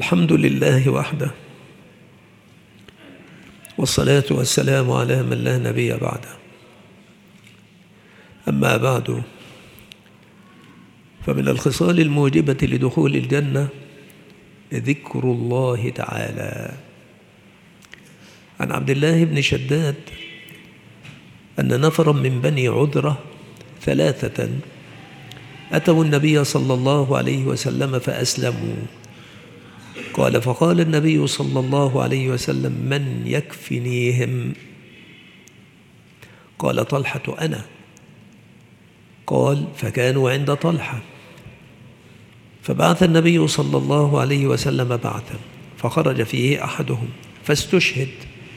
الحمد لله وحده، والصلاة والسلام على من لا نبي بعده. أما بعد، فمن الخصال الموجبة لدخول الجنة ذكر الله تعالى. عن عبد الله بن شداد أن نفرا من بني عذرة ثلاثة أتوا النبي صلى الله عليه وسلم فأسلموا. قال: فقال النبي صلى الله عليه وسلم: من يكفنيهم؟ قال طلحة: أنا. قال: فكانوا عند طلحة، فبعث النبي صلى الله عليه وسلم بعثا، فخرج فيه أحدهم فاستشهد.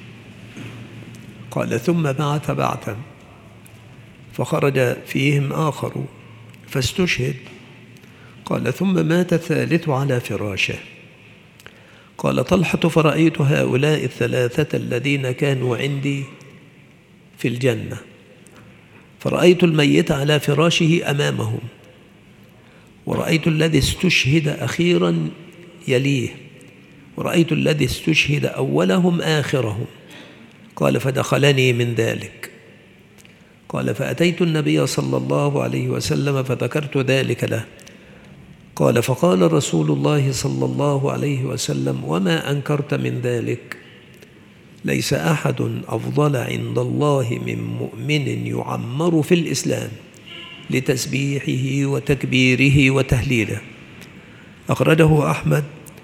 قال: ثم بعث بعثا، فخرج فيهم آخر فاستشهد. قال: ثم مات الثالث على فراشه. قال طلحة: فرأيت هؤلاء الثلاثة الذين كانوا عندي في الجنة، فرأيت الميت على فراشه أمامهم، ورأيت الذي استشهد أخيرا يليه، ورأيت الذي استشهد أولهم آخرهم. قال: فدخلني من ذلك. قال: فأتيت النبي صلى الله عليه وسلم فذكرت ذلك له. قال: فقال رسول الله صلى الله عليه وسلم: وما أنكرت من ذلك؟ ليس أحد أفضل عند الله من مؤمن يعمر في الإسلام لتسبيحه وتكبيره وتهليله. أخرجه أحمد،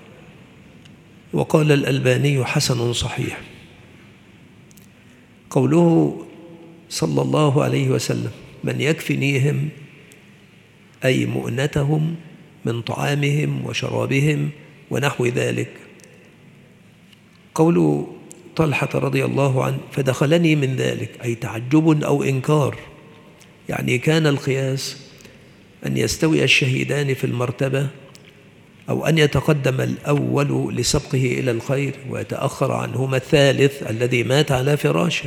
وقال الألباني: حسن صحيح. قوله صلى الله عليه وسلم: من يكفنيهم، أي مؤنتهم من طعامهم وشرابهم ونحو ذلك. قول طلحة رضي الله عنه: فدخلني من ذلك، أي تعجب أو إنكار. يعني كان القياس أن يستوي الشهيدان في المرتبة، أو أن يتقدم الأول لسبقه إلى الخير ويتأخر عنهما الثالث الذي مات على فراشه.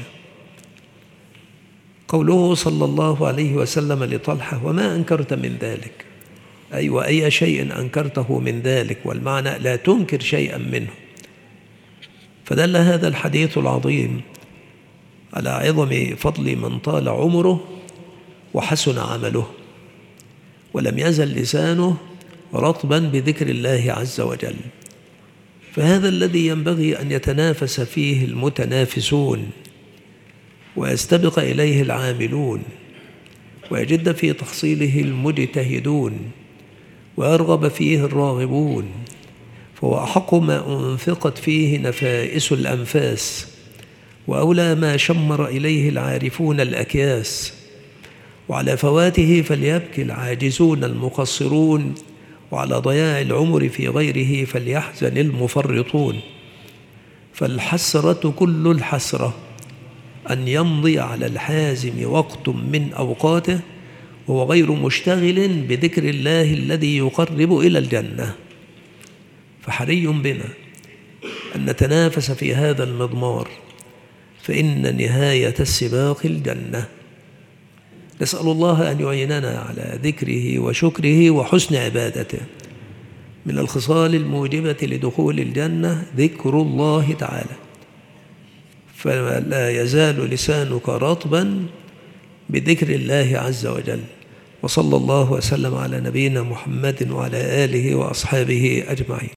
قوله صلى الله عليه وسلم لطلحة: وما أنكرت من ذلك، أي وأي شيء أنكرته من ذلك، والمعنى لا تنكر شيئا منه. فدل هذا الحديث العظيم على عظم فضل من طال عمره وحسن عمله، ولم يزل لسانه رطبا بذكر الله عز وجل. فهذا الذي ينبغي أن يتنافس فيه المتنافسون، ويستبق إليه العاملون، ويجد في تحصيله المجتهدون، ويرغب فيه الراغبون. فهو أحق ما أنفقت فيه نفائس الأنفاس، وأولى ما شمر إليه العارفون الأكياس. وعلى فواته فليبكي العاجزون المقصرون، وعلى ضياع العمر في غيره فليحزن المفرطون. فالحسرة كل الحسرة أن يمضي على الحازم وقت من أوقاته وهو غير مشتغل بذكر الله الذي يقرب إلى الجنة. فحري بنا أن نتنافس في هذا المضمار، فإن نهاية السباق الجنة. نسأل الله أن يعيننا على ذكره وشكره وحسن عبادته. من الخصال الموجبة لدخول الجنة ذكر الله تعالى، فلا يزال لسانك رطبا بذكر الله عز وجل. وصلى الله وسلم على نبينا محمد وعلى آله وأصحابه أجمعين.